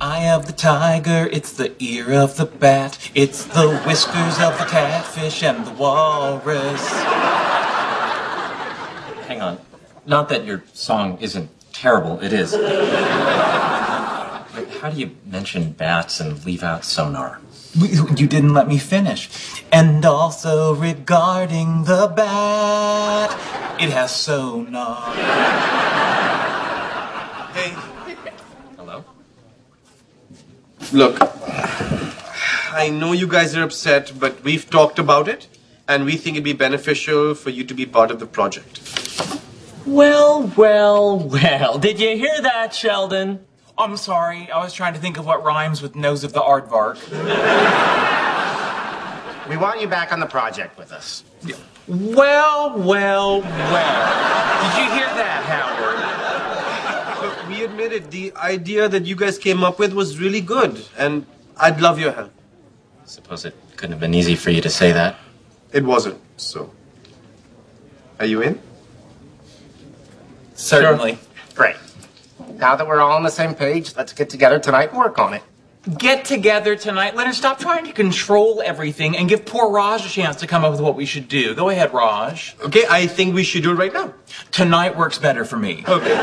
eye of the tiger, it's the ear of the bat, it's the whiskers of the catfish and the walrus. Hang on. Not that your song isn't terrible, it is. But how do you mention bats and leave out sonar? You didn't let me finish. And also regarding the bat, it has sonar. Hey. Hello? Look, I know you guys are upset, but we've talked about it, and we think it'd be beneficial for you to be part of the project. Well. Did you hear that, Sheldon? I'm sorry, I was trying to think of what rhymes with nose of the aardvark. We want you back on the project with us. Well. Did you hear that, Howard? Look, we admitted the idea that you guys came up with was really good, and I'd love your help. Suppose it couldn't have been easy for you to say that. It wasn't, so. Are you in? Certainly. Sure. Great. Now that we're all on the same page, let's get together tonight and work on it. Get together tonight. Leonard, stop trying to control everything and give poor Raj a chance to come up with what we should do. Go ahead, Raj. Okay, I think we should do it right now. Tonight works better for me. Okay.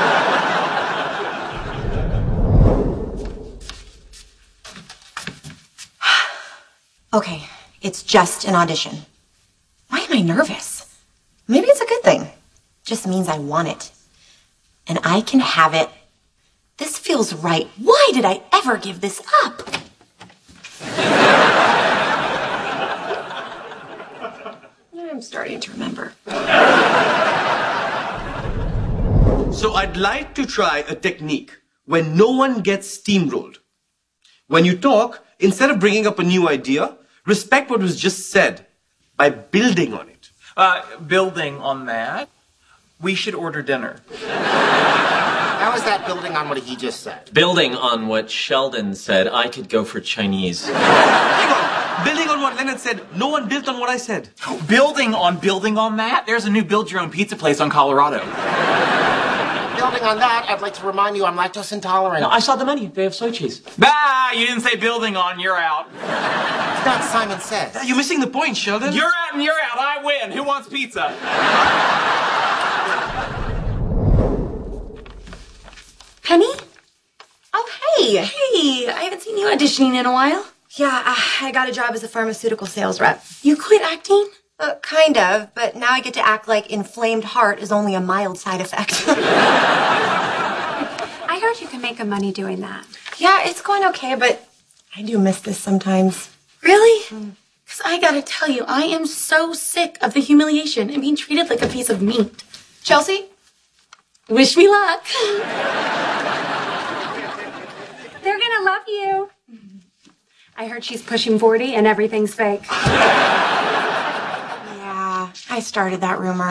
Okay, it's just an audition. Why am I nervous? Maybe it's a good thing. Just means I want it. And I can have it. This feels right. Why did I ever give this up? I'm starting to remember. So I'd like to try a technique when no one gets steamrolled. When you talk, instead of bringing up a new idea, respect what was just said by building on it. Building on that, we should order dinner. How is that building on what he just said? Building on what Sheldon said, I could go for Chinese. Hang on. Building on what Leonard said, no one built on what I said. Building on that, there's a new build-your-own pizza place on Colorado. Building on that, I'd like to remind you I'm lactose intolerant. No, I saw the menu. They have soy cheese. Bah, you didn't say building on, you're out. It's not Simon Says. You're missing the point, Sheldon. You're out and you're out, I win. Who wants pizza? Penny? Oh, hey. Hey, I haven't seen you auditioning in a while. Yeah, I got a job as a pharmaceutical sales rep. You quit acting? Kind of, but now I get to act like inflamed heart is only a mild side effect. I heard you can make good money doing that. Yeah, it's going okay, but I do miss this sometimes. Really? Because I gotta tell you, I am so sick of the humiliation and being treated like a piece of meat. Chelsea? Wish me luck. They're gonna love you. I heard she's pushing 40 and everything's fake. Yeah, I started that rumor.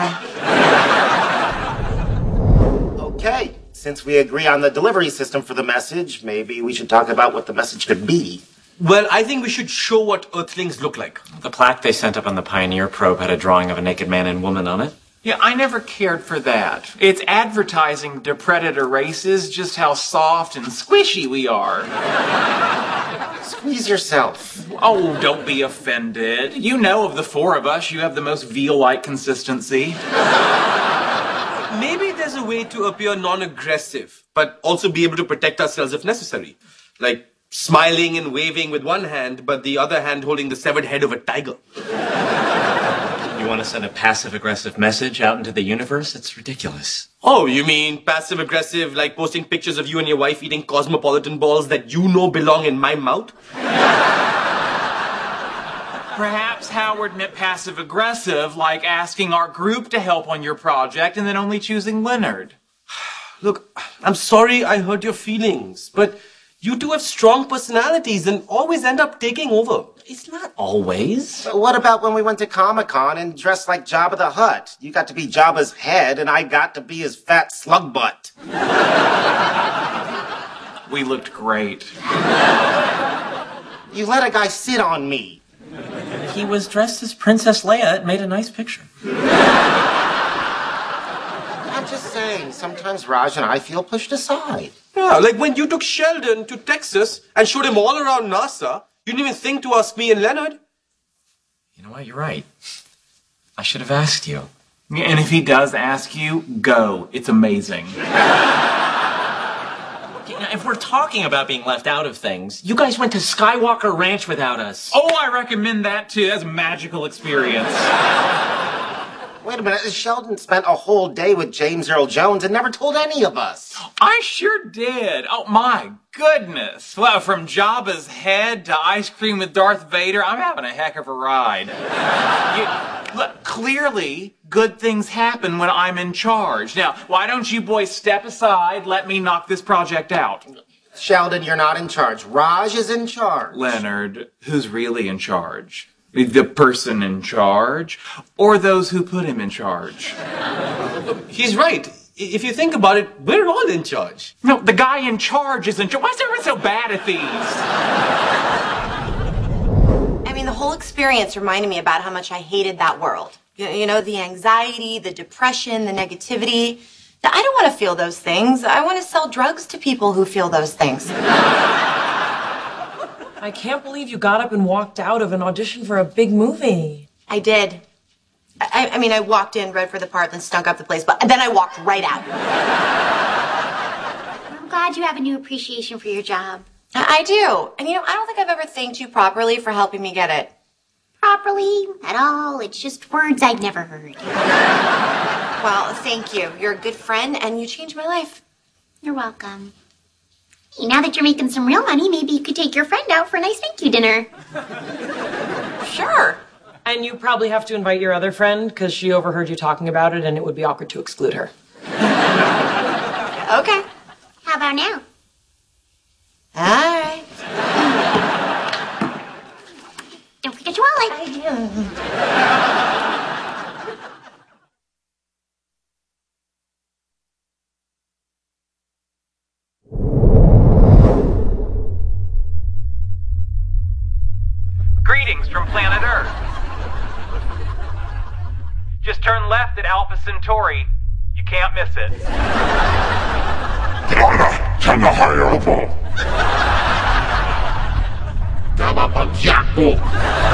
Okay, since we agree on the delivery system for the message, maybe we should talk about what the message could be. Well, I think we should show what Earthlings look like. The plaque they sent up on the Pioneer probe had a drawing of a naked man and woman on it. Yeah, I never cared for that. It's advertising to predator races just how soft and squishy we are. Squeeze yourself. Oh, don't be offended. You know, of the four of us, you have the most veal-like consistency. Maybe there's a way to appear non-aggressive, but also be able to protect ourselves if necessary. Like smiling and waving with one hand, but the other hand holding the severed head of a tiger. You want to send a passive-aggressive message out into the universe? It's ridiculous. Oh, you mean passive-aggressive, like posting pictures of you and your wife eating cosmopolitan balls that you know belong in my mouth? Perhaps Howard meant passive-aggressive, like asking our group to help on your project and then only choosing Leonard. Look, I'm sorry I hurt your feelings, but you two have strong personalities and always end up taking over. It's not always. But what about when we went to Comic-Con and dressed like Jabba the Hutt? You got to be Jabba's head and I got to be his fat slug butt. We looked great. You let a guy sit on me. He was dressed as Princess Leia. It made a nice picture. I'm just saying, sometimes Raj and I feel pushed aside. Yeah, like when you took Sheldon to Texas and showed him all around NASA, you didn't even think to ask me and Leonard. You know what? You're right. I should have asked you. Yeah, and if he does ask you, go. It's amazing. If we're talking about being left out of things, you guys went to Skywalker Ranch without us. Oh, I recommend that too. That's a magical experience. Wait a minute, Sheldon spent a whole day with James Earl Jones and never told any of us. I sure did. Oh, my goodness. Well, from Jabba's head to ice cream with Darth Vader, I'm having a heck of a ride. Look, clearly, good things happen when I'm in charge. Now, why don't you boys step aside, let me knock this project out? Sheldon, you're not in charge. Raj is in charge. Leonard, who's really in charge? The person in charge, or those who put him in charge? He's right. If you think about it, we're all in charge. No, the guy in charge is in charge. Why is everyone so bad at these? I mean, the whole experience reminded me about how much I hated that world. You know, the anxiety, the depression, the negativity. I don't want to feel those things. I want to sell drugs to people who feel those things. I can't believe you got up and walked out of an audition for a big movie. I did. I mean, I walked in, read for the part, then stunk up the place, but then I walked right out. I'm glad you have a new appreciation for your job. I do. And you know, I don't think I've ever thanked you properly for helping me get it. Properly? At all? It's just words I'd never heard. Well, thank you. You're a good friend, and you changed my life. You're welcome. Hey, now that you're making some real money, maybe you could take your friend out for a nice thank you dinner. Sure. And you probably have to invite your other friend because she overheard you talking about it and it would be awkward to exclude her. Okay. How about now? All right. Don't forget your wallet. I do. Greetings from planet Earth. Just turn left at Alpha Centauri. You can't miss it. Dama Panjaku.